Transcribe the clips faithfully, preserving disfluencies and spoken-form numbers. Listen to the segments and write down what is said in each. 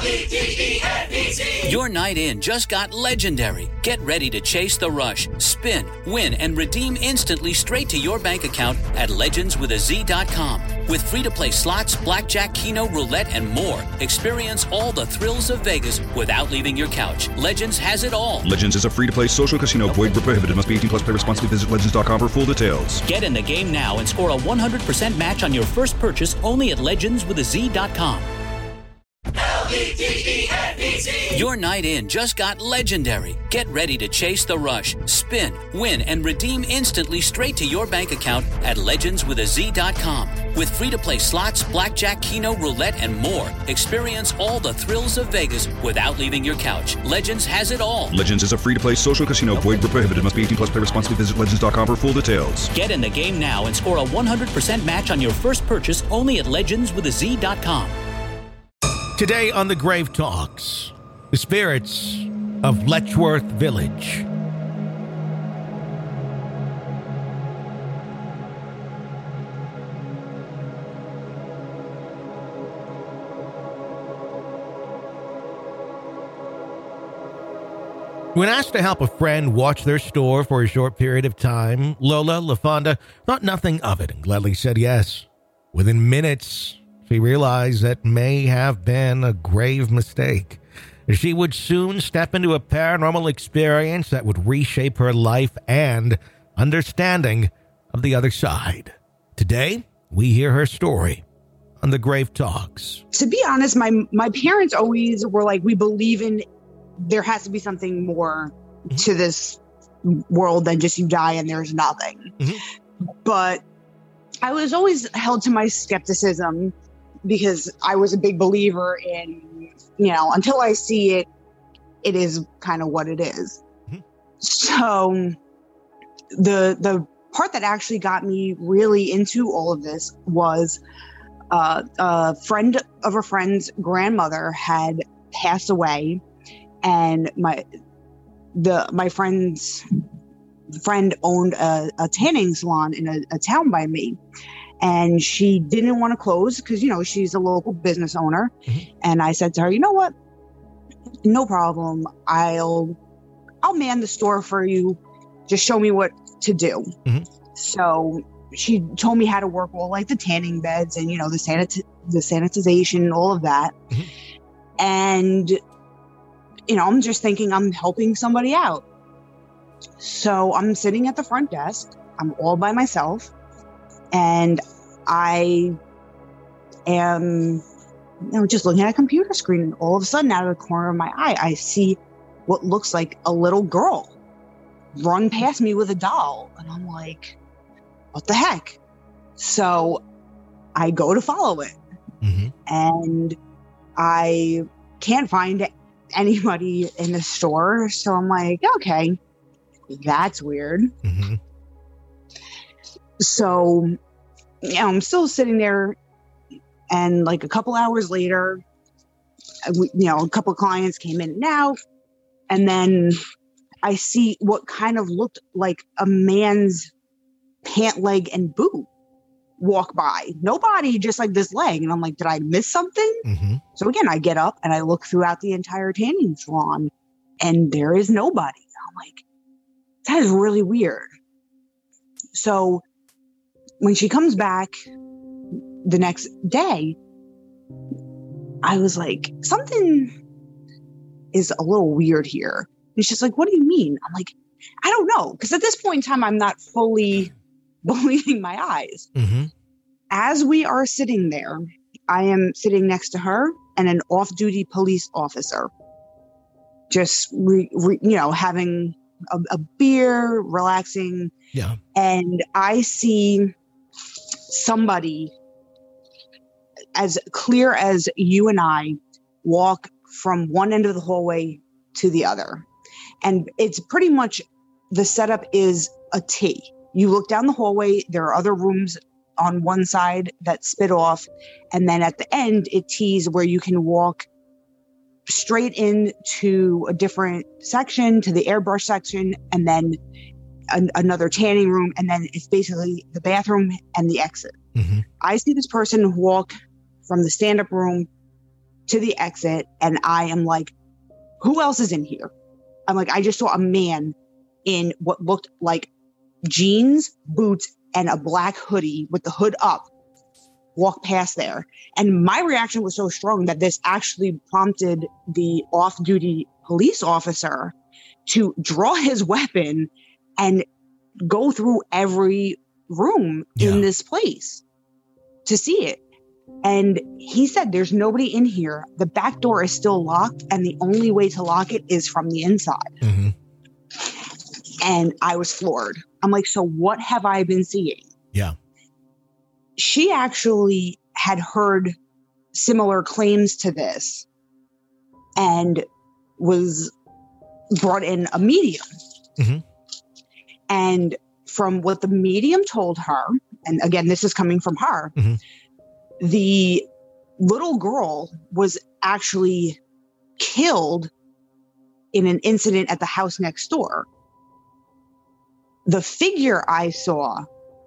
Your night in just got legendary. Get ready to chase the rush, spin, win, and redeem instantly straight to your bank account at legends with a z dot com. With free-to-play slots, blackjack, keno, roulette, and more, experience all the thrills of Vegas without leaving your couch. Legends has it all. Legends is a free-to-play social casino. Void where prohibited. Must be eighteen plus. Play responsibly. Visit legends dot com for full details. Get in the game now and score a one hundred percent match on your first purchase only at legends with a z dot com. L E D E N E Z. Your night in just got legendary. Get ready to chase the rush, spin, win, and redeem instantly straight to your bank account at legends with a z dot com. With free-to-play slots, blackjack, keno, roulette, and more, experience all the thrills of Vegas without leaving your couch. Legends has it all. Legends is a free-to-play social casino. Void where prohibited. Must be eighteen plus. Play responsibly. Visit legends dot com for full details. Get in the game now and score a one hundred percent match on your first purchase only at legends with a z dot com. Today on The Grave Talks, the spirits of Letchworth Village. When asked to help a friend watch their store for a short period of time, Lola LaFonda thought nothing of it and gladly said yes. Within minutes, she realized that may have been a grave mistake. She would soon step into a paranormal experience that would reshape her life and understanding of the other side. Today, we hear her story on The Grave Talks. To be honest, my my parents always were like, we believe in there has to be something more mm-hmm. to this world than just you die and there's nothing. Mm-hmm. But I was always held to my skepticism because I was a big believer in, you know, until I see it, it is kind of what it is. Mm-hmm. So the the part that actually got me really into all of this was uh, a friend of a friend's grandmother had passed away, and my the my friend's friend owned a, a tanning salon in a, a town by me. And she didn't want to close because, you know, she's a local business owner. Mm-hmm. And I said to her, you know what? No problem. I'll I'll man the store for you. Just show me what to do. Mm-hmm. So she told me how to work all like the tanning beds and, you know, the sanit- the sanitization, all of that. Mm-hmm. And, you know, I'm just thinking I'm helping somebody out. So I'm sitting at the front desk. I'm all by myself. And I am, you know, just looking at a computer screen, and all of a sudden, out of the corner of my eye, I see what looks like a little girl run past me with a doll. And I'm like, what the heck? So I go to follow it. Mm-hmm. And I can't find anybody in the store. So I'm like, okay, that's weird. Mm-hmm. So, you know, I'm still sitting there, and like a couple hours later, you know, a couple of clients came in and out, and then I see what kind of looked like a man's pant leg and boot walk by. Nobody, just like this leg. And I'm like, did I miss something? Mm-hmm. So again, I get up and I look throughout the entire tanning salon, and there is nobody. I'm like, that is really weird. So when she comes back the next day, I was like, something is a little weird here. And she's like, what do you mean? I'm like, I don't know. Because at this point in time, I'm not fully believing my eyes. Mm-hmm. As we are sitting there, I am sitting next to her and an off-duty police officer. Just, re, re, you know, having a, a beer, relaxing. Yeah. And I see somebody as clear as you and I walk from one end of the hallway to the other. And it's pretty much, the setup is a T. You look down the hallway, there are other rooms on one side that spit off. And then at the end, it T's where you can walk straight into a different section, to the airbrush section, and then an, another tanning room. And then it's basically the bathroom and the exit. Mm-hmm. I see this person walk from the stand-up room to the exit, and I am like, who else is in here? I'm like, I just saw a man in what looked like jeans, boots, and a black hoodie with the hood up walk past there. And my reaction was so strong that this actually prompted the off-duty police officer to draw his weapon and go through every room yeah. in this place to see it. And he said, there's nobody in here. The back door is still locked, and the only way to lock it is from the inside. Mm-hmm. And I was floored. I'm like, so what have I been seeing? Yeah. She actually had heard similar claims to this and was brought in a medium. Mm-hmm. And from what the medium told her, and again, this is coming from her, mm-hmm. the little girl was actually killed in an incident at the house next door. The figure I saw,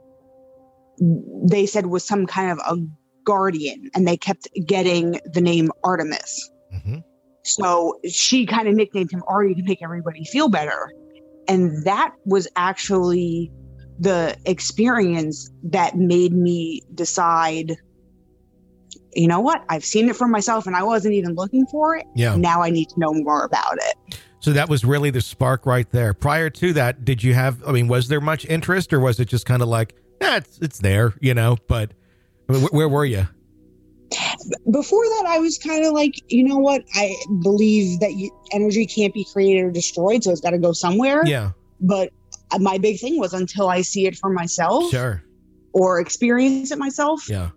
they said was some kind of a guardian, and they kept getting the name Artemis. Mm-hmm. So she kind of nicknamed him Artie to make everybody feel better. And that was actually the experience that made me decide, you know what? I've seen it for myself and I wasn't even looking for it. Yeah. Now I need to know more about it. So that was really the spark right there. Prior to that, did you have, I mean, was there much interest, or was it just kind of like, yeah, it's, it's there, you know, but where, where were you? Before that, I was kind of like, you know what? I believe that you, energy can't be created or destroyed, so it's got to go somewhere. Yeah. But my big thing was until I see it for myself, sure, or experience it myself. Yeah.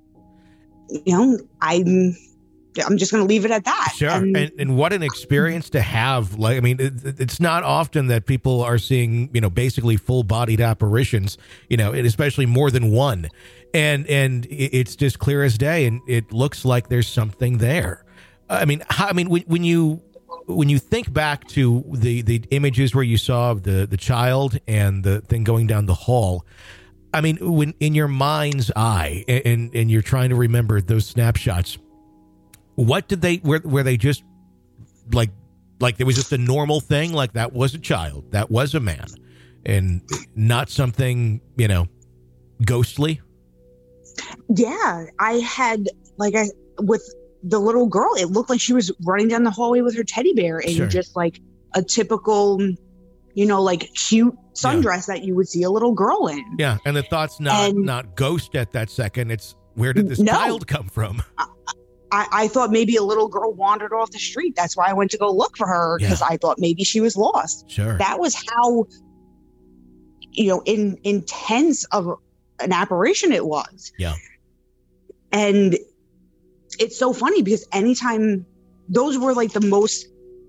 You know, I'm I'm just going to leave it at that. Sure. And, and, and what an experience to have. Like, I mean, it, it's not often that people are seeing, you know, basically full bodied apparitions, you know, and especially more than one. And, and it's just clear as day. And it looks like there's something there. I mean, how, I mean, when, when you, when you think back to the, the images where you saw the, the child and the thing going down the hall, I mean, when in your mind's eye and, and you're trying to remember those snapshots, what did they, were, were they just like, like there was just a normal thing? Like that was a child, that was a man, and not something, you know, ghostly? Yeah. I had, like, I, with the little girl, it looked like she was running down the hallway with her teddy bear in sure. just like a typical, you know, like cute sundress yeah. that you would see a little girl in. Yeah. And the thought's not, and, not ghost at that second. It's where did this no, child come from? I, I thought maybe a little girl wandered off the street. That's why I went to go look for her, because yeah. I thought maybe she was lost. Sure. That was how, you know, in intense of an apparition it was. Yeah. And it's so funny because anytime, those were like the most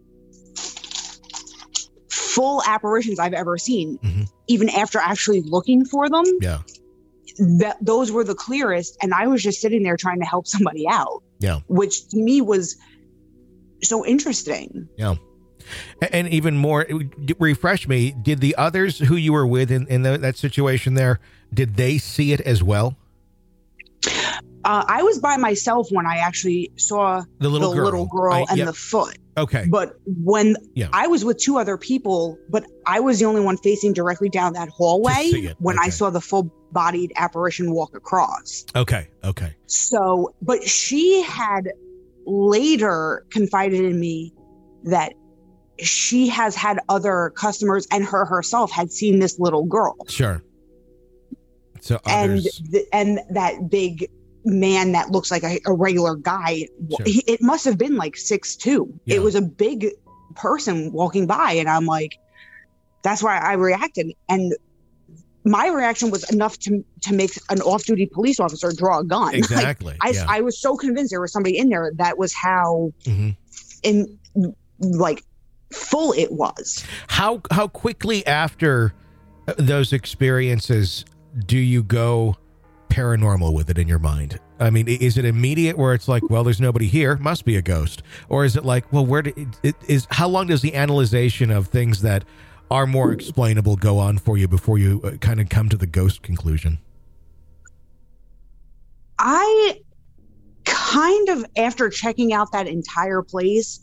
full apparitions I've ever seen, mm-hmm. even after actually looking for them. Yeah. That those were the clearest, and I was just sitting there trying to help somebody out. Yeah. Which to me was so interesting. Yeah. And even more, refresh me, did the others who you were with in, in the, that situation there, did they see it as well? Uh, I was by myself when I actually saw the little the girl, little girl I, and yep. the foot. Okay. But when yeah. I was with two other people, but I was the only one facing directly down that hallway when okay. I saw the full-bodied apparition walk across. Okay. Okay. So, but she had later confided in me that she has had other customers, and her herself had seen this little girl. Sure. So others. and the, and that big man that looks like a, a regular guy, sure. he, it must have been like six two. Yeah. It was a big person walking by, and I'm like, that's why I reacted. And my reaction was enough to to make an off-duty police officer draw a gun. Exactly. Like, yeah. I, I was so convinced there was somebody in there. That was how mm-hmm. in like full it was. How how quickly after those experiences do you go paranormal with it in your mind? I mean, is it immediate where it's like, well, there's nobody here, must be a ghost? Or is it like, well, where do, it, it is how long does the analyzation of things that are more explainable go on for you before you uh, kind of come to the ghost conclusion? I kind of, after checking out that entire place,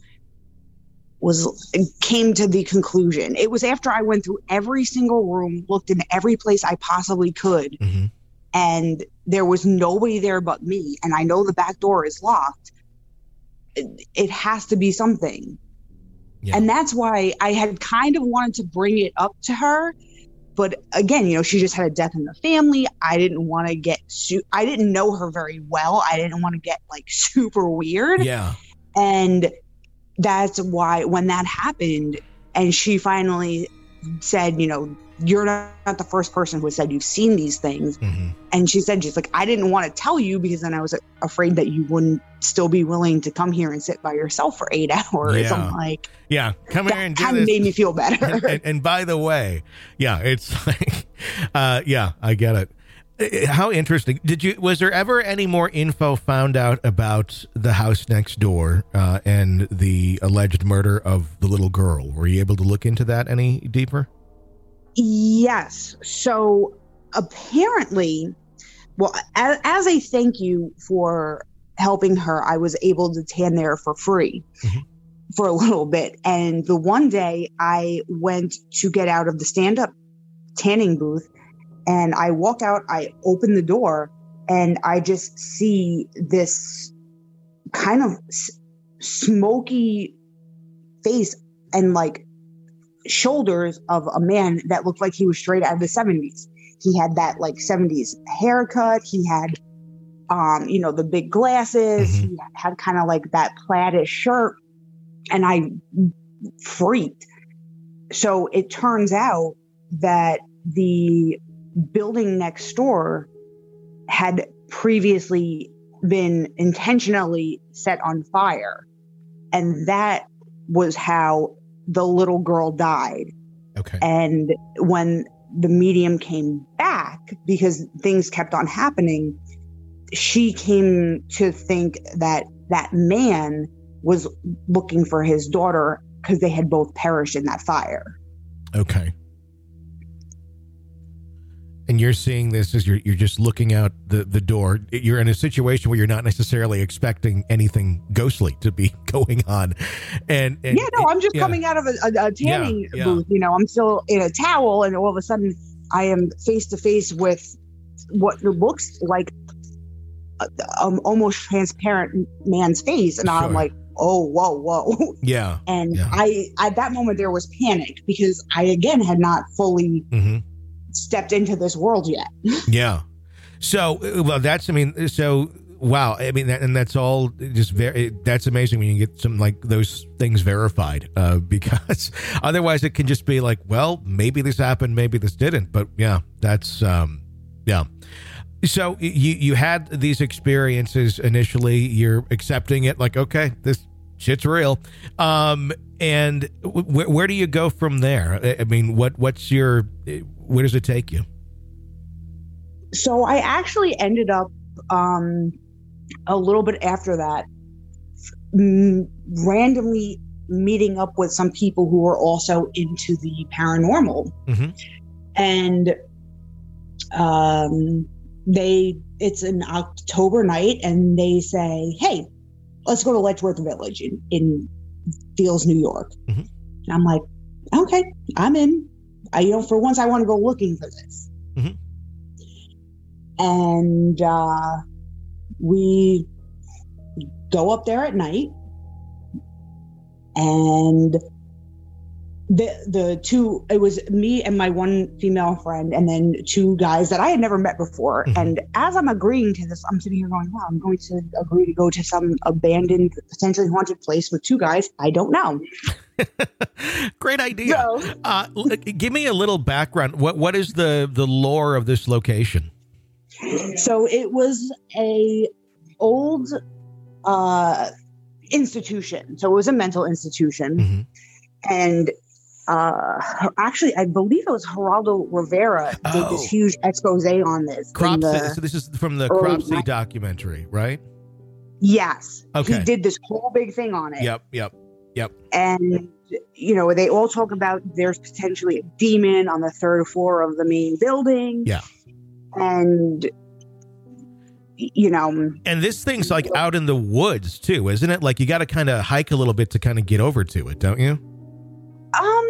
was came to the conclusion. It was after I went through every single room, looked in every place I possibly could, mm-hmm. and there was nobody there but me. And I know the back door is locked. It, it has to be something. Yeah. And that's why I had kind of wanted to bring it up to her. But again, you know, she just had a death in the family. I didn't want to get, su- I didn't know her very well. I didn't want to get like super weird. Yeah. And that's why when that happened and she finally said, you know, you're not, not the first person who has said you've seen these things. Mm-hmm. And she said, she's like, I didn't want to tell you because then I was afraid that you wouldn't still be willing to come here and sit by yourself for eight hours. Yeah. I'm like, yeah, come here and do kind this. Of made me feel better. And, and, and by the way, yeah, it's like, uh, yeah, I get it. How interesting. Did you, was there ever any more info found out about the house next door uh, and the alleged murder of the little girl? Were you able to look into that any deeper? Yes. So apparently, well, as, as a thank you for helping her, I was able to tan there for free mm-hmm. for a little bit. And the one day I went to get out of the stand-up tanning booth, and I walk out, I open the door, and I just see this kind of s- smoky face and like shoulders of a man that looked like he was straight out of the seventies. He had that like seventies haircut. He had, um, you know, the big glasses. Mm-hmm. He had kind of like that plaid-ish shirt. And I freaked. So it turns out that the building next door had previously been intentionally set on fire. And that was how the little girl died. Okay. And when the medium came back, because things kept on happening, she came to think that that man was looking for his daughter because they had both perished in that fire. Okay. And you're seeing this as you're you're just looking out the, the door. You're in a situation where you're not necessarily expecting anything ghostly to be going on. And, and yeah, no, I'm just yeah. coming out of a, a, a tanning yeah, yeah. booth. You know, I'm still in a towel, and all of a sudden I am face to face with what looks like a, um, almost transparent man's face. And sure. I'm like, oh, whoa, whoa. Yeah. And yeah. I, at that moment, there was panic because I, again, had not fully mm-hmm. stepped into this world yet. Yeah. So, well, that's, I mean, so, wow. I mean, that, and that's all just very, that's amazing when you get some like those things verified, uh, because otherwise it can just be like, well, maybe this happened, maybe this didn't. But yeah, that's, um, yeah. So you, you had these experiences initially, you're accepting it like, okay, this shit's real. Um, and w- where do you go from there? I mean, what, what's your, where does it take you? So I actually ended up, um, a little bit after that, m- randomly meeting up with some people who were also into the paranormal. Mm-hmm. And, um, they, it's an October night and they say, hey, let's go to Letchworth Village in, in Fields, New York. Mm-hmm. And I'm like, okay, I'm in. I, you know, for once I want to go looking for this. Mm-hmm. And uh, we go up there at night, and the the two, it was me and my one female friend, and then two guys that I had never met before. Mm-hmm. And as I'm agreeing to this, I'm sitting here going, wow, I'm going to agree to go to some abandoned, potentially haunted place with two guys I don't know. Great idea. So, uh, give me a little background. What what is the the lore of this location? So it was a old uh, institution. So it was a mental institution, mm-hmm. and uh, actually, I believe it was Geraldo Rivera oh. did this huge expose on this. Cropsey. So this is from the Cropsey documentary, right? Yes. Okay. He did this whole big thing on it. Yep. Yep. Yep. And, you know, they all talk about there's potentially a demon on the third floor of the main building. Yeah. And you know. And this thing's like out in the woods too, isn't it? Like you got to kind of hike a little bit to kind of get over to it, don't you? Um,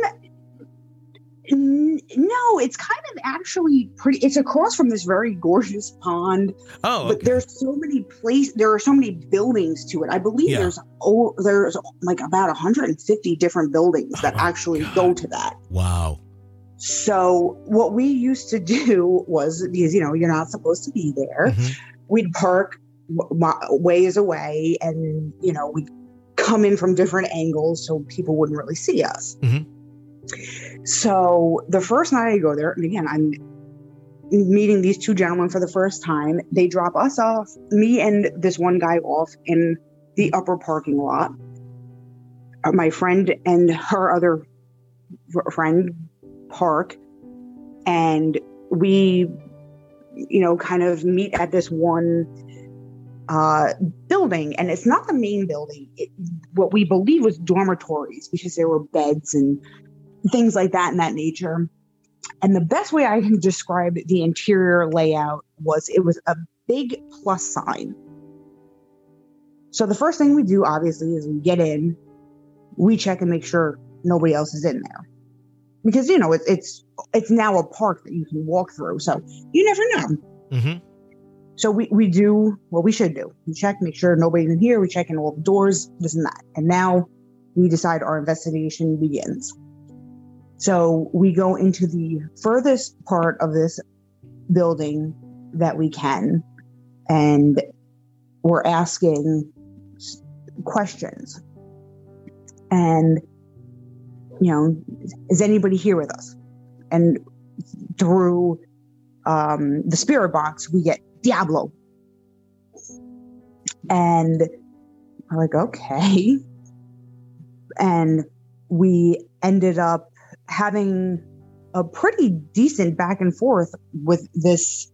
n- no, it's kind of actually pretty, it's across from this very gorgeous pond. Oh, okay. But there's so many places, there are so many buildings to it. I believe Yeah. there's, oh, there's like about one hundred fifty different buildings that Oh, my actually God. go to that. Wow. So what we used to do was, because, you know, you're not supposed to be there. Mhm. We'd park w- w- ways away and, you know, we'd come in from different angles so people wouldn't really see us. Mhm. So the first night I go there, and again, I'm meeting these two gentlemen for the first time. They drop us off, me and this one guy off in the upper parking lot. Uh, My friend and her other f- friend park, and we, you know, kind of meet at this one uh, building, and it's not the main building. It, what we believe was dormitories, because there were beds and things like that in that nature. And the best way I can describe the interior layout was it was a big plus sign. So the first thing we do, obviously, is we get in, we check and make sure nobody else is in there. Because, you know, it, it's it's now a park that you can walk through, so you never know. Mm-hmm. So we, we do what we should do. We check, make sure nobody's in here. We check in all the doors, this and that. And now we decide our investigation begins. So we go into the furthest part of this building that we can, and we're asking questions. And, you know, is anybody here with us? And through um, the spirit box, we get Diablo. And I'm like, okay. And we ended up having a pretty decent back and forth with this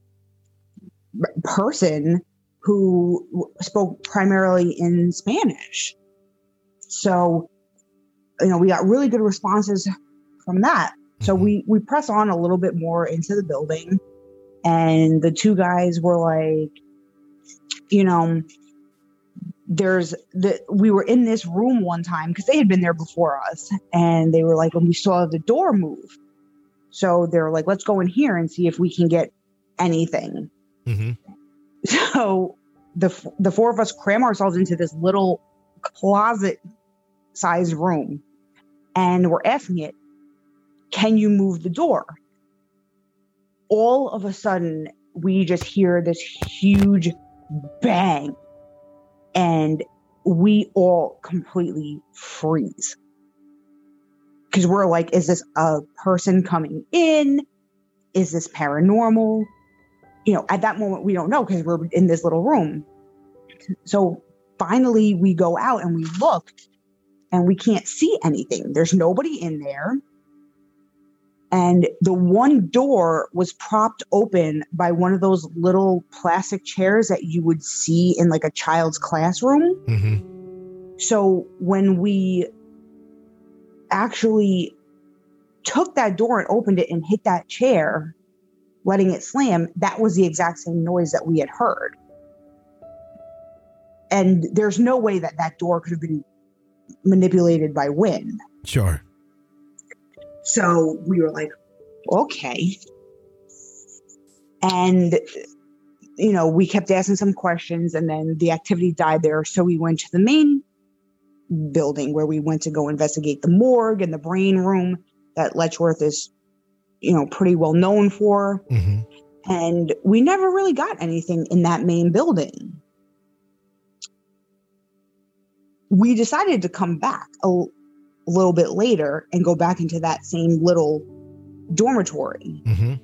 person who spoke primarily in Spanish. So, you know, we got really good responses from that. So we, we press on a little bit more into the building, and the two guys were like, you know, there's the, we were in this room one time because they had been there before us, and they were like, when we saw the door move. So they're like, let's go in here and see if we can get anything. Mm-hmm. So the, the four of us cram ourselves into this little closet sized room, and we're asking it, can you move the door? All of a sudden, we just hear this huge bang, and we all completely freeze. Because we're like, is this a person coming in? Is this paranormal? You know, at that moment, we don't know because we're in this little room. So finally, we go out and we look, and we can't see anything. There's nobody in there. And the one door was propped open by one of those little plastic chairs that you would see in like a child's classroom. Mm-hmm. So when we actually took that door and opened it and hit that chair, letting it slam, that was the exact same noise that we had heard. And there's no way that that door could have been manipulated by wind. Sure. So we were like, okay. And, you know, we kept asking some questions, and then the activity died there. So we went to the main building where we went to go investigate the morgue and the brain room that Letchworth is, you know, pretty well known for. Mm-hmm. And we never really got anything in that main building. We decided to come back a, a little bit later and go back into that same little dormitory. Mm-hmm.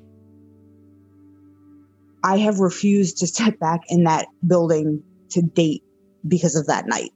I have refused to step back in that building to date because of that night.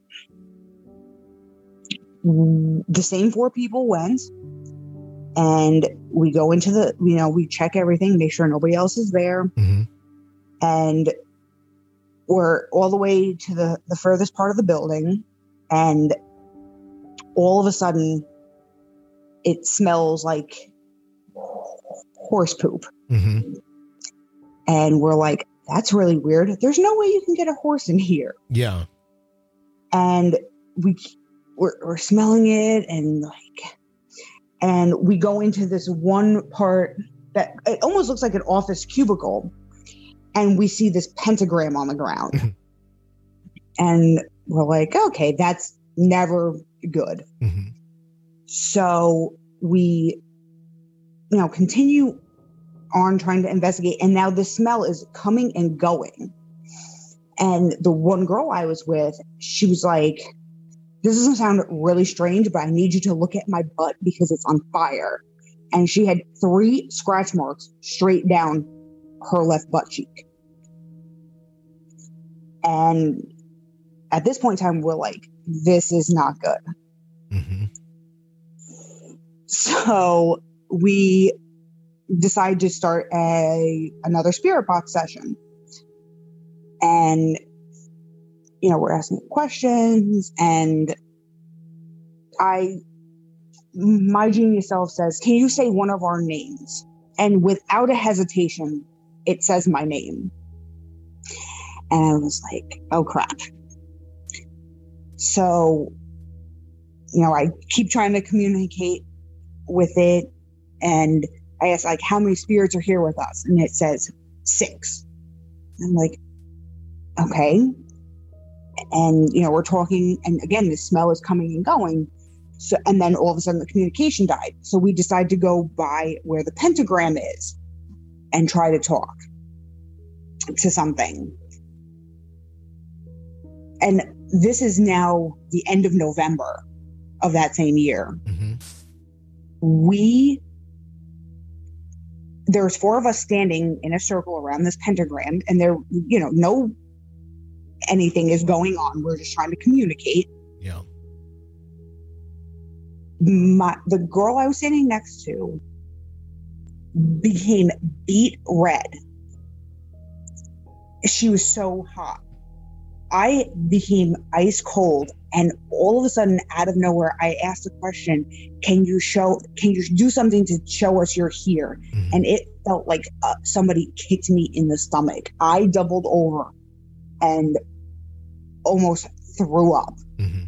The same four people went, and we go into the, you know, we check everything, make sure nobody else is there. Mm-hmm. And we're all the way to the, the furthest part of the building. And all of a sudden, it smells like horse poop. Mm-hmm. And we're like, that's really weird. There's no way you can get a horse in here. Yeah. And we, we're, we're smelling it and like, and we go into this one part that it almost looks like an office cubicle. And we see this pentagram on the ground. And we're like, okay, that's never good. Mm-hmm. So we, you know, continue on trying to investigate. And now the smell is coming and going. And the one girl I was with, she was like, this doesn't sound really strange, but I need you to look at my butt because it's on fire. And she had three scratch marks straight down her left butt cheek. And at this point in time, we're like, this is not good. Mm-hmm. So we decide to start a another spirit box session. And, you know, we're asking questions, and I, my genius self says, can you say one of our names? And without a hesitation, it says my name. And I was like, oh crap. So, you know, I keep trying to communicate with it. And I ask, like, how many spirits are here with us? And it says six. I'm like, okay. And, you know, we're talking. And again, the smell is coming and going. So, and then all of a sudden the communication died. So we decide to go by where the pentagram is and try to talk to something. And this is now the end of November of that same year. Mm-hmm. We, there's four of us standing in a circle around this pentagram, and there, you know, no anything is going on. We're just trying to communicate. Yeah. My, the girl I was standing next to became beet red. She was so hot. I became ice cold, and all of a sudden, out of nowhere, I asked the question, can you show, can you do something to show us you're here? Mm-hmm. And it felt like uh, somebody kicked me in the stomach. I doubled over and almost threw up. Mm-hmm.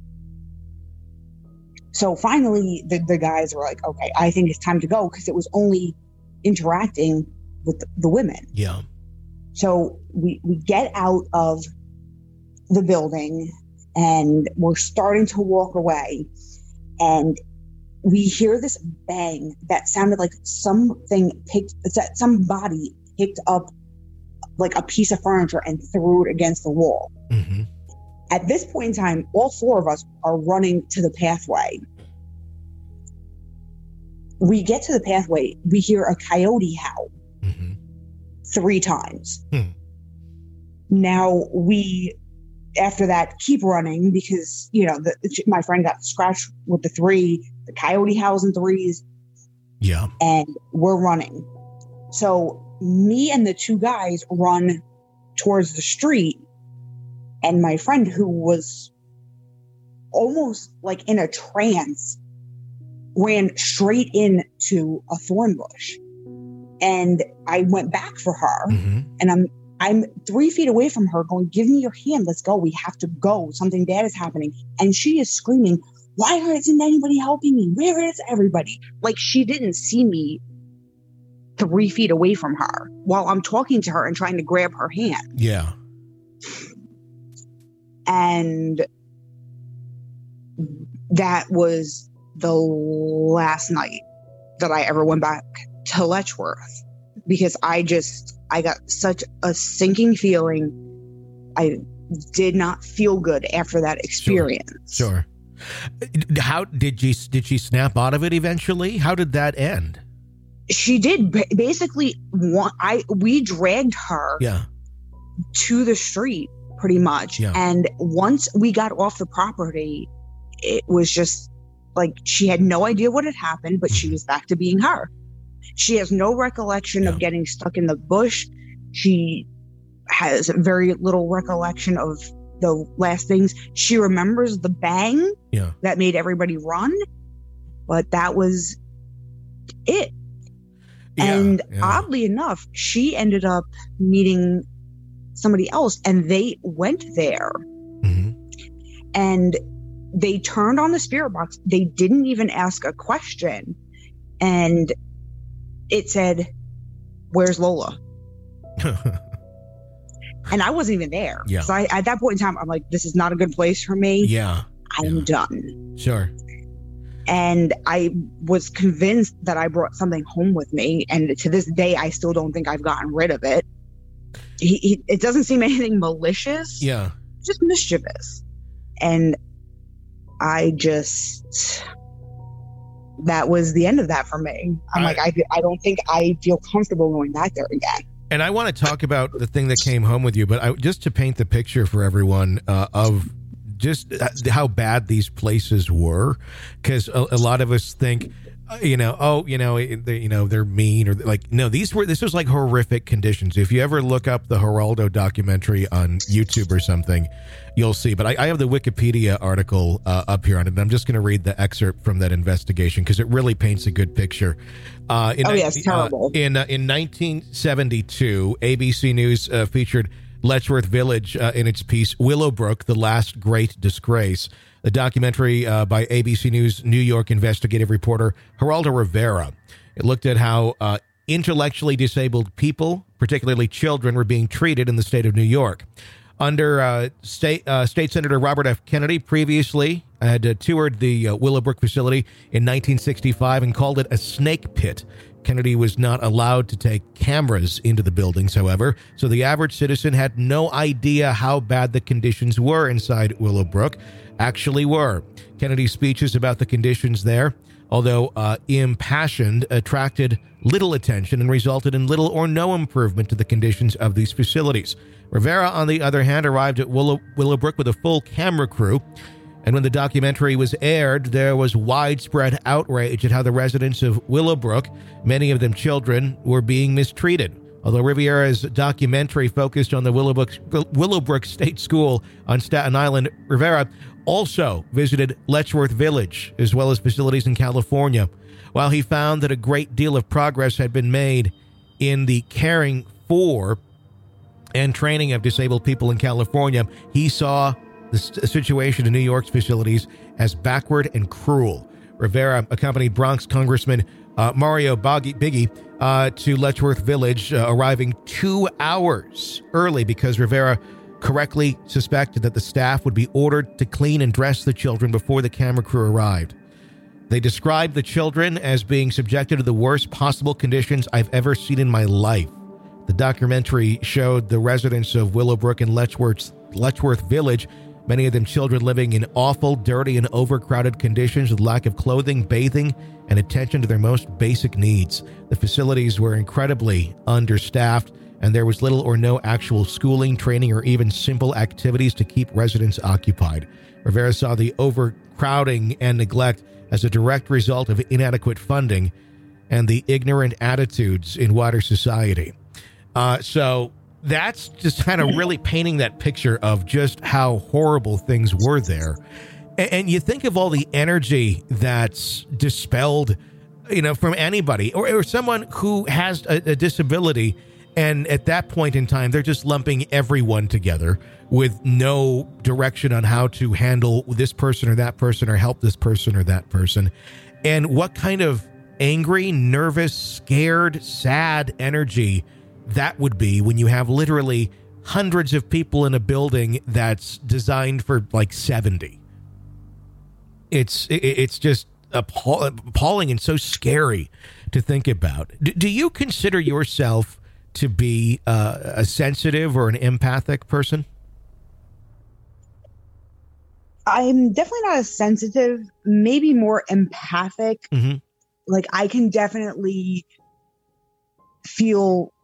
So finally, the, the guys were like, okay, I think it's time to go, because it was only interacting with the, the women. Yeah. So we, we get out of the building, and we're starting to walk away, and we hear this bang that sounded like something picked, that somebody picked up like a piece of furniture and threw it against the wall. Mm-hmm. At this point in time, all four of us are running to the pathway. We get to the pathway, we hear a coyote howl mm-hmm. three times. Hmm. Now we, after that, keep running because, you know, the, my friend got scratched with the three, the coyote howls in threes. Yeah. And we're running. So me and the two guys run towards the street, and my friend, who was almost like in a trance, ran straight into a thorn bush. And I went back for her, mm-hmm. and I'm I'm three feet away from her going, give me your hand. Let's go. We have to go. Something bad is happening. And she is screaming, why isn't anybody helping me? Where is everybody? Like, she didn't see me three feet away from her while I'm talking to her and trying to grab her hand. Yeah. And that was the last night that I ever went back to Letchworth, because I just, I got such a sinking feeling. I did not feel good after that experience. Sure. sure. How did you, did she snap out of it eventually? How did that end? She did. Basically, I, we dragged her yeah. to the street pretty much. Yeah. And once we got off the property, it was just like, she had no idea what had happened, but mm-hmm. she was back to being her. She has no recollection yeah. of getting stuck in the bush. She has very little recollection of the last things. She remembers the bang yeah. that made everybody run, but that was it. Yeah, and yeah. oddly enough, she ended up meeting somebody else, and they went there. Mm-hmm. And they turned on the spirit box. They didn't even ask a question. And it said, "Where's Lola?" And I wasn't even there. Yeah. So I, at that point in time, I'm like, this is not a good place for me. Yeah. I'm yeah. done. Sure. And I was convinced that I brought something home with me. And to this day, I still don't think I've gotten rid of it. He, he, it doesn't seem anything malicious. Yeah. Just mischievous. And I just, that was the end of that for me. I'm I, like, I, I don't think I feel comfortable going back there again. And I want to talk about the thing that came home with you, but I, just to paint the picture for everyone uh, of just how bad these places were, because a, a lot of us think, uh, you know, oh, you know, they, you know, they're mean, or like, no, these were, this was like horrific conditions. If you ever look up the Geraldo documentary on YouTube or something, you'll see. But I, I have the Wikipedia article uh, up here on it, and I'm just going to read the excerpt from that investigation because it really paints a good picture. Uh, in, oh, yes, terrible. Uh, in uh, in nineteen seventy-two, A B C News uh, featured Letchworth Village uh, in its piece Willowbrook, The Last Great Disgrace. The documentary uh, by A B C News New York investigative reporter Geraldo Rivera. It looked at how uh, intellectually disabled people, particularly children, were being treated in the state of New York. Under uh, state uh, State Senator Robert F. Kennedy, previously had uh, toured the uh, Willowbrook facility in nineteen sixty-five and called it a snake pit. Kennedy was not allowed to take cameras into the buildings, however, so the average citizen had no idea how bad the conditions were inside Willowbrook, actually were. Kennedy's speeches about the conditions there, although uh, impassioned, attracted little attention and resulted in little or no improvement to the conditions of these facilities. Rivera, on the other hand, arrived at Willow, Willowbrook with a full camera crew, and when the documentary was aired, there was widespread outrage at how the residents of Willowbrook, many of them children, were being mistreated. Although Rivera's documentary focused on the Willowbrook, Willowbrook State School on Staten Island, Rivera also visited Letchworth Village, as well as facilities in California. While he found that a great deal of progress had been made in the caring for and training of disabled people in California, he saw the situation in New York's facilities as backward and cruel. Rivera accompanied Bronx Congressman uh, Mario Boggy, Biggie uh, to Letchworth Village, uh, arriving two hours early because Rivera correctly suspected that the staff would be ordered to clean and dress the children before the camera crew arrived. They described the children as being subjected to the worst possible conditions I've ever seen in my life. The documentary showed the residents of Willowbrook and Letchworth, Letchworth Village, many of them children living in awful, dirty, and overcrowded conditions with lack of clothing, bathing, and attention to their most basic needs. The facilities were incredibly understaffed, and there was little or no actual schooling, training, or even simple activities to keep residents occupied. Rivera saw the overcrowding and neglect as a direct result of inadequate funding and the ignorant attitudes in wider society. Uh, so that's just kind of really painting that picture of just how horrible things were there. And, and you think of all the energy that's dispelled, you know, from anybody or, or someone who has a, a disability. And at that point in time, they're just lumping everyone together with no direction on how to handle this person or that person or help this person or that person. And what kind of angry, nervous, scared, sad energy that would be when you have literally hundreds of people in a building that's designed for like seventy. It's it's just appalling and so scary to think about. Do you consider yourself to be uh, a sensitive or an empathic person? I'm definitely not a sensitive, maybe more empathic. Mm-hmm. Like I can definitely feel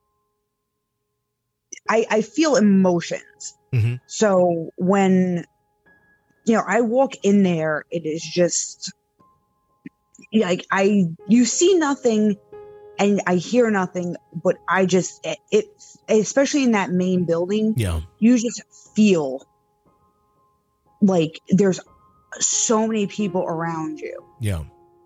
I, I feel emotions. Mm-hmm. So when, you know, I walk in there, it is just like I, you see nothing and I hear nothing, but I just, it, it especially in that main building, yeah, you just feel like there's so many people around you. Yeah.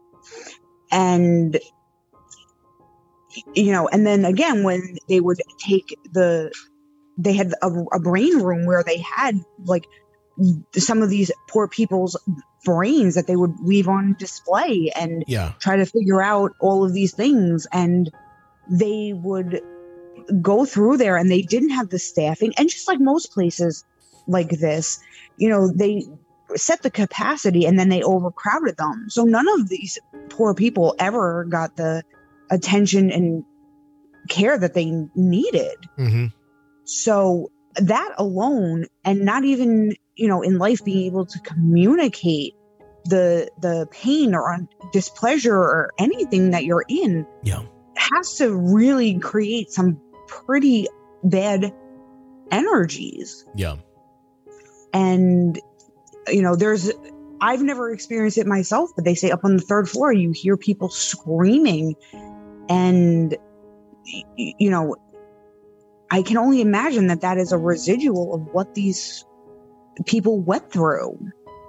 And, you know, and then again, when they would take the they had a, a brain room where they had like some of these poor people's brains that they would leave on display and yeah. try to figure out all of these things. And they would go through there and they didn't have the staffing. And just like most places like this, you know, they set the capacity and then they overcrowded them. So none of these poor people ever got the attention and care that they needed. Mm-hmm. So that alone, and not even, you know, in life being able to communicate the the pain or displeasure or anything that you're in, yeah, has to really create some pretty bad energies. Yeah. And, you know, there's, I've never experienced it myself, but they say up on the third floor, you hear people screaming. And, you know, I can only imagine that that is a residual of what these people went through.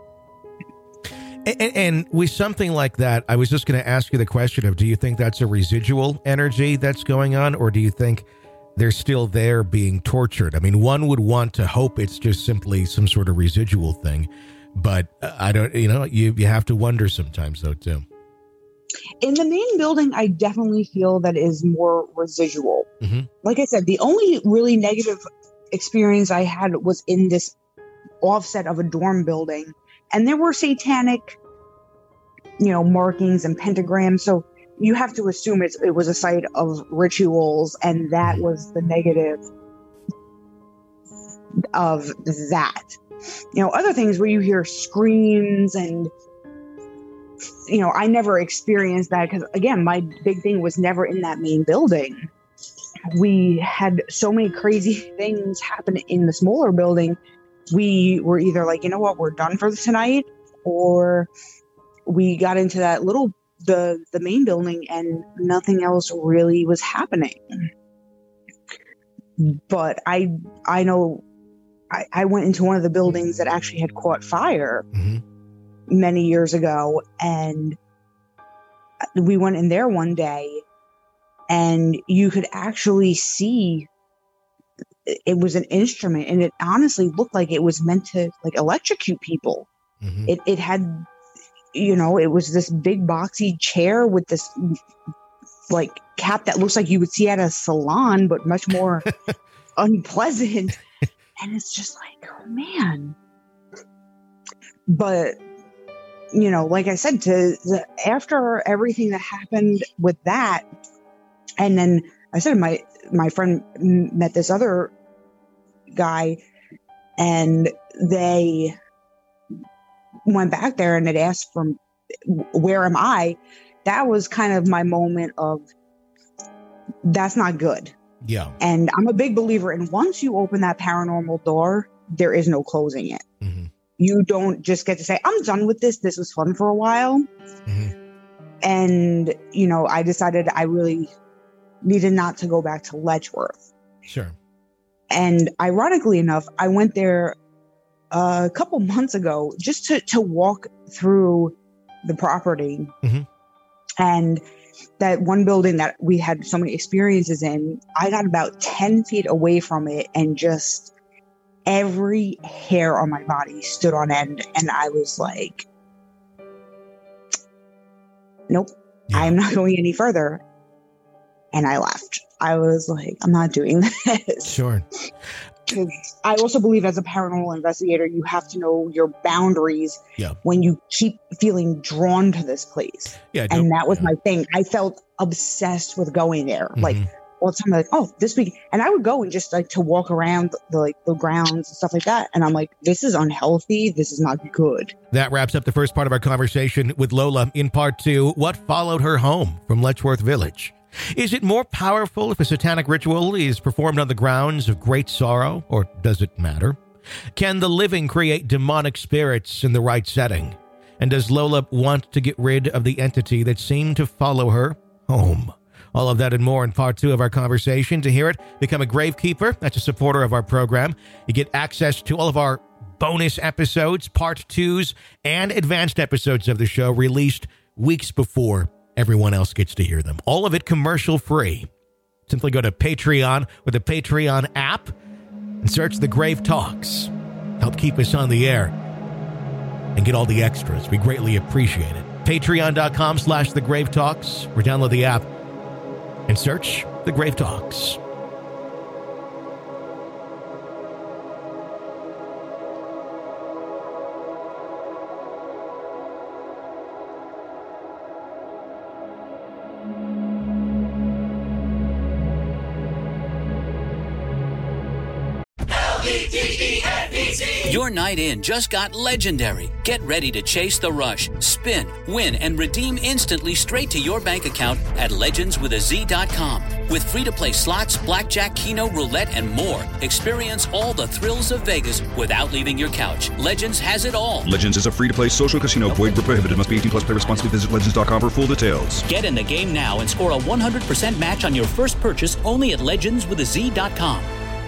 And, and with something like that, I was just going to ask you the question of, do you think that's a residual energy that's going on, or do you think they're still there being tortured? I mean, one would want to hope it's just simply some sort of residual thing, but I don't, you know, you, you have to wonder sometimes though, too. In the main building, I definitely feel that is more residual. Mm-hmm. Like I said, the only really negative experience I had was in this offset of a dorm building, and there were satanic, you know, markings and pentagrams. So you have to assume it's, it was a site of rituals, and that was the negative of that. You know, other things where you hear screams and, you know, I never experienced that because, again, my big thing was never in that main building. We had so many crazy things happen in the smaller building. We were either like, you know what, we're done for tonight, or we got into that little the the main building and nothing else really was happening. But I I know I, I went into one of the buildings that actually had caught fire mm-hmm. many years ago, and we went in there one day and you could actually see it was an instrument, and it honestly looked like it was meant to like electrocute people. Mm-hmm. It it had, you know, it was this big boxy chair with this like cap that looks like you would see at a salon, but much more unpleasant. And it's just like, oh man. But, you know, like I said, to the, after everything that happened with that, and then I said my my friend met this other guy, and they went back there and had asked for, where am I? That was kind of my moment of, that's not good. Yeah. And I'm a big believer in, once you open that paranormal door, there is no closing it. Mm-hmm. You don't just get to say, I'm done with this. This was fun for a while. Mm-hmm. And, you know, I decided I really needed not to go back to Letchworth. Sure. And ironically enough, I went there uh, a couple months ago just to, to walk through the property. Mm-hmm. And that one building that we had so many experiences in, I got about ten feet away from it, and just every hair on my body stood on end. And I was like, nope, yeah. I'm not going any further. And I left. I was like, I'm not doing this. Sure. Because I also believe, as a paranormal investigator, you have to know your boundaries yeah. when you keep feeling drawn to this place. Yeah, and that was yeah. my thing. I felt obsessed with going there. Mm-hmm. Like all the time, like, oh, this week. And I would go and just like to walk around the, like the grounds and stuff like that. And I'm like, this is unhealthy. This is not good. That wraps up the first part of our conversation with Lola. In part two, what followed her home from Letchworth Village? Is it more powerful if a satanic ritual is performed on the grounds of great sorrow, or does it matter? Can the living create demonic spirits in the right setting? And does Lola want to get rid of the entity that seemed to follow her home? All of that and more in part two of our conversation. To hear it, become a Gravekeeper. That's a supporter of our program. You get access to all of our bonus episodes, part twos, and advanced episodes of the show released weeks before everyone else gets to hear them. All of it commercial free. Simply go to Patreon with the Patreon app. and search The Grave Talks. Help keep us on the air and get all the extras. We greatly appreciate it. Patreon.com slash The Grave Talks, or download the app and search The Grave Talks. Your night in just got legendary. Get ready to chase the rush, spin, win, and redeem instantly straight to your bank account at legends with a z dot com. With free-to-play slots, blackjack, keno, roulette, and more, experience all the thrills of Vegas without leaving your couch. Legends has it all. Legends is a free-to-play social casino. Void where prohibited. Must be eighteen plus. Play responsibly. Visit legends dot com for full details. Get in the game now and score a one hundred percent match on your first purchase only at legends with a z dot com.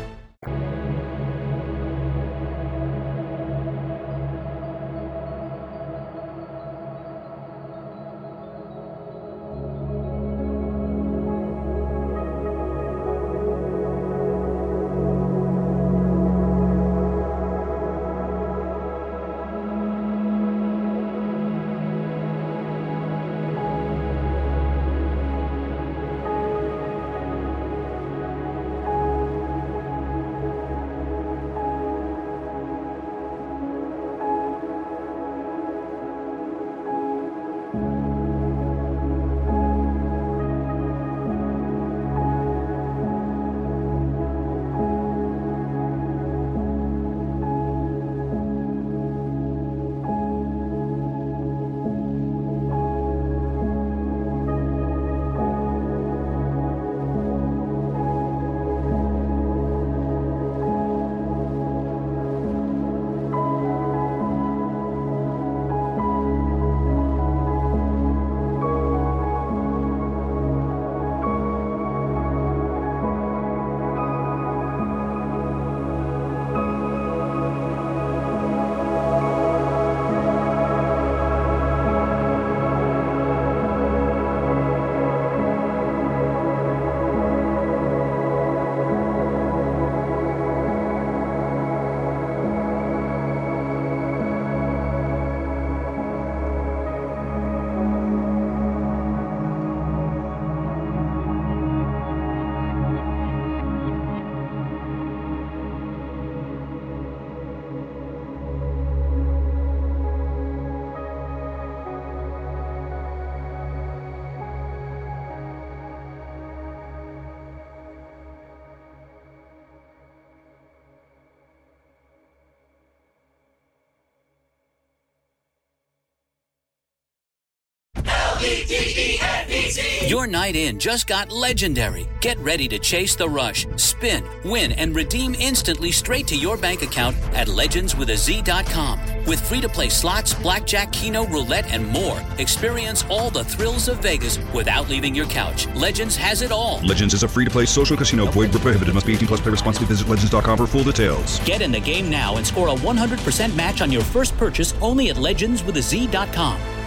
Your night in just got legendary. Get ready to chase the rush, spin, win, and redeem instantly straight to your bank account at legends with a z dot com. With free-to-play slots, blackjack, keno, roulette, and more, experience all the thrills of Vegas without leaving your couch. Legends has it all. Legends is a free-to-play social casino. Void where prohibited. Must be eighteen plus. Play responsibly. Visit legends dot com for full details. Get in the game now and score a one hundred percent match on your first purchase only at legends with a z dot com.